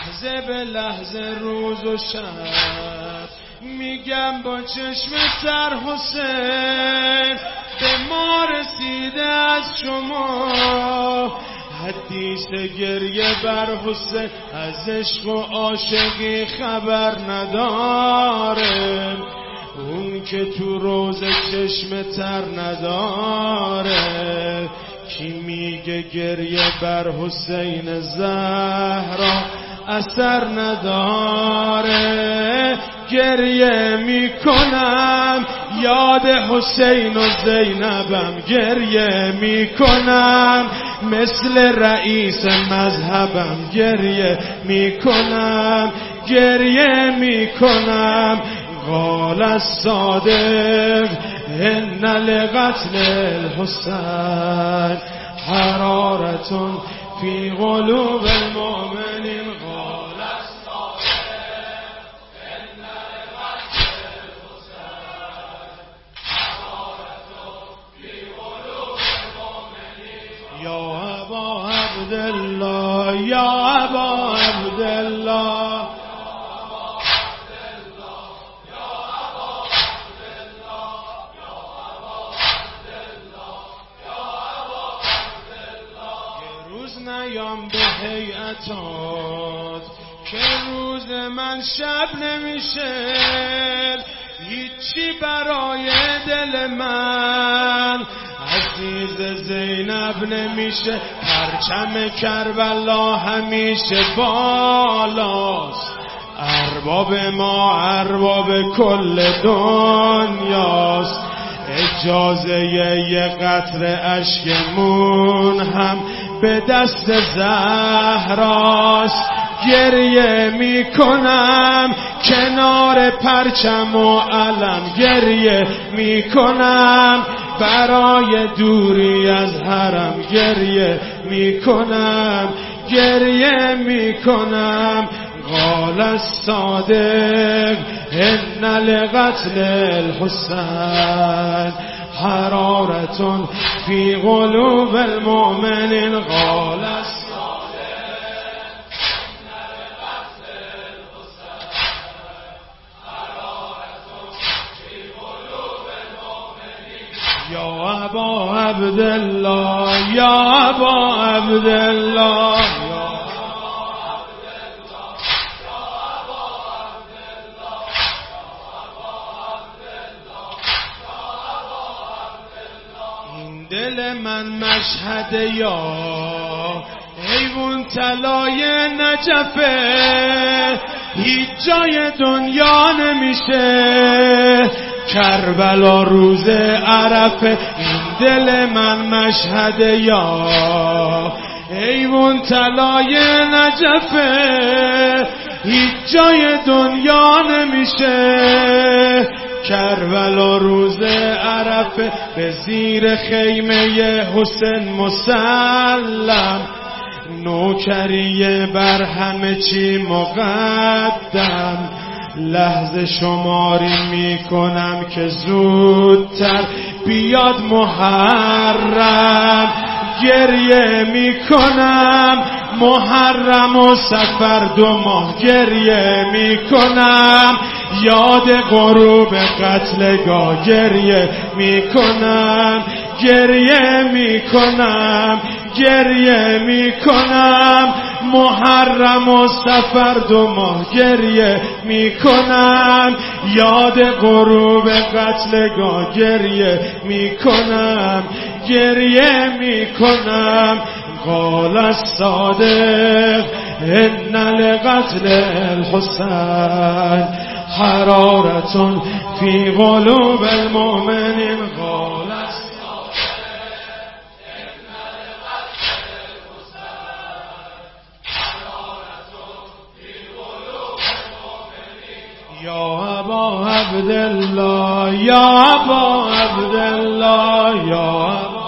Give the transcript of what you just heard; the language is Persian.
لحظه به لحظه روز و شب میگم با چشم سر حسین به ما رسیده از شما حدیث گریه بر حسین از عشق و عاشقی خبر نداره اون که تو روز چشم تر نداره کی میگه گریه بر حسین زهرا اثر نداره گریه میکنم یاد حسین و زینبم گریه میکنم مثل رئیس مذهبم گریه میکنم گریه میکنم قال الصادق ان لقتل الحسین حرارة في قلوب المؤمنین قال الصادق ان لقتل الحسین حرارة في قلوب المؤمنین یا ابا عبدالله یا ابا عبدالله نیام به هیئتات که روز من شب نمیشه هیچی برای دل من عزیز زینب نمیشه پرچم کربلا همیشه بالاست ارباب ما ارباب کل دنیاست اجازه یه قطره اشکمون هم به دست زهراست گریه میکنم کنار پرچم و علم گریه میکنم برای دوری از حرم گریه میکنم گریه میکنم قال الصادق ان لقتل الحسین حرارة في قلوب المؤمنين قال الصادق ان لقتل الحسین حرارة في قلوب المؤمنين یا ابا عبدالله یا ابا عبدالله دل من مشهد یا حیوان طلای نجفه هیچ جای دنیا نمیشه کربلا روز عرفه این دل من مشهد یا حیوان طلای نجفه هیچ جای دنیا نمیشه کربلا روز عرفه به زیر خیمه حسین مسلم نوکریه بر همه چی مقدم لحظه شماری میکنم که زودتر بیاد محرم گریه میکنم محرم و سفر 2 ماه گریه میکنم یاد غروب قتلگاه گریه میکنم گریه میکنم گریه میکنم محرم و سفر 2 ماه گریه میکنم یاد غروب قتلگاه گریه میکنم گریه میکنم قال الصادق ان لقتل الحسین حرارة في قلوب المؤمنين قال الصادق ان لقتل الحسین حرارة في قلوب المؤمنين یا ابا عبدالله یا ابا عبدالله یا ابا